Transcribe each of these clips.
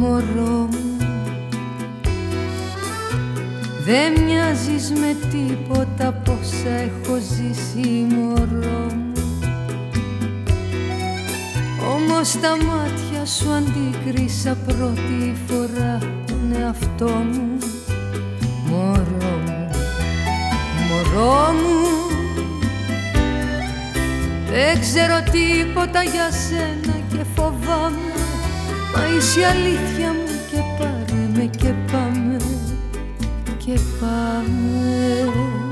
Μωρό μου, δεν μοιάζεις με τίποτα πως έχω ζήσει, μωρό μου. Όμως τα μάτια σου αντίκρισα πρώτη φορά τον εαυτό μου. Μωρό μου, μωρό μου, δεν ξέρω τίποτα για σένα και φοβάμαι, μα είσαι η αλήθεια μου και πάρε με και πάμε, και πάμε.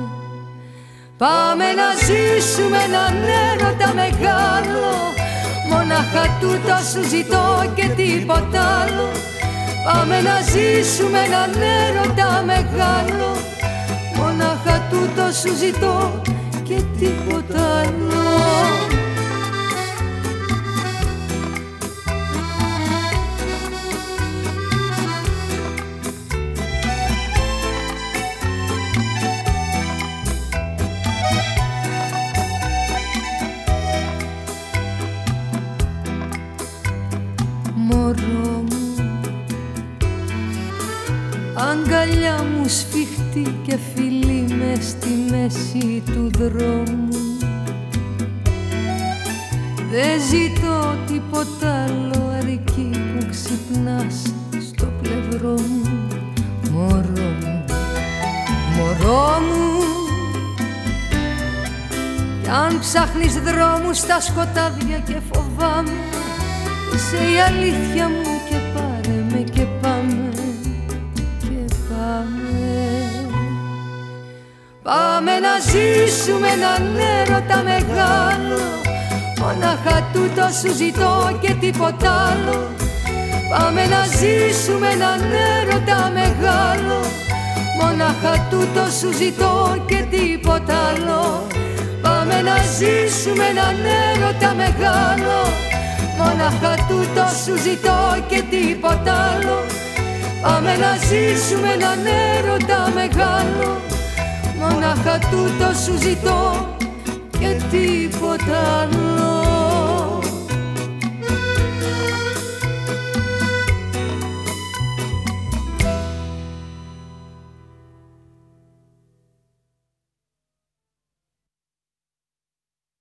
Πάμε να ζήσουμε έναν έρωτα μεγάλο, μονάχα τούτο σου ζητώ και τίποτα άλλο. Πάμε να ζήσουμε έναν έρωτα μεγάλο, μονάχα τούτο σου ζητώ και τίποτα άλλο. Μωρό μου, αγκαλιά μου σφιχτή και φιλή μες στη μέση του δρόμου. Δεν ζητώ τίποτα άλλο, αρκεί που ξυπνάς στο πλευρό μου. Μωρό μου, μωρό μου, κι αν ψάχνεις δρόμους στα σκοτάδια και φοβάμαι, είσαι η αλήθεια μου και πάρε με και πάμε, και πάμε. Πάμε να ζήσουμε έναν έρωτα μεγάλο, μονάχα τούτο σου ζητώ και τίποτα άλλο. Πάμε να ζήσουμε έναν έρωτα μεγάλο, μονάχα τούτο σου ζητώ και τίποτα άλλο. Πάμε να ζήσουμε έναν έρωτα μεγάλο, μονάχα τούτο σου ζητώ και τίποτα άλλο. Πάμε να ζήσουμε έναν έρωτα μεγάλο, μονάχα τούτο σου ζητώ και τίποτα άλλο.